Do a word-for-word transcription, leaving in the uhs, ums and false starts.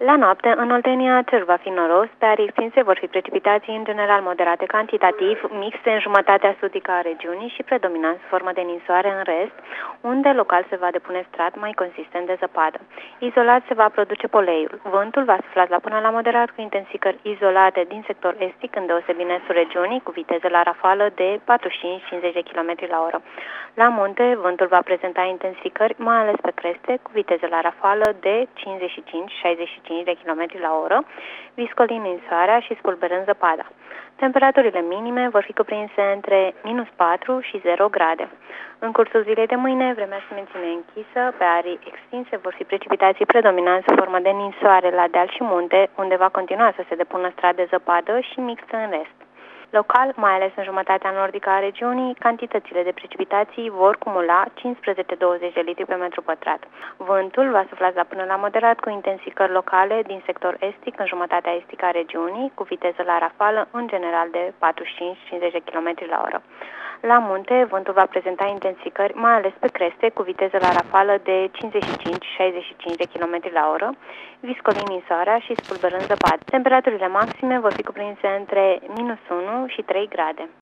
La noapte, în Oltenia, cerul va fi noros, pe arii extinse vor fi precipitații în general moderate cantitativ, mixte în jumătatea sudică a regiunii și predominant sub formă de ninsoare în rest, unde local se va depune strat mai consistent de zăpadă. Izolat se va produce poleiul. Vântul va sufla la până la moderat cu intensicări izolate din sector estic, îndeosebi în estul regiunii, cu viteze la rafală de patruzeci și cinci cincizeci de kilometri la oră. La munte, vântul va prezenta intensificări, mai ales pe creste, cu viteze la rafală de cincizeci și cinci șaizeci și cinci de kilometri la oră, viscolind ninsoarea și spulberând zăpada. Temperaturile minime vor fi cuprinse între minus patru și zero grade. În cursul zilei de mâine, vremea se menține închisă, pe arii extinse vor fi precipitații predominant sub formă de ninsoare la deal și munte, unde va continua să se depună strat de zăpadă și mixtă în rest. Local, mai ales în jumătatea nordică a regiunii, cantitățile de precipitații vor cumula cincisprezece douăzeci de litri pe metru pătrat. Vântul va sufla la până la moderat cu intensicări locale din sector estic în jumătatea estică a regiunii, cu viteză la rafală în general de patruzeci și cinci cincizeci de kilometri la oră. La munte, vântul va prezenta intensicări, mai ales pe creste, cu viteză la rafală de cincizeci și cinci șaizeci și cinci de kilometri la oră, viscolind ninsoarea și spulberând zăpadă. Temperaturile maxime vor fi cuprinse între minus unu și trei grade.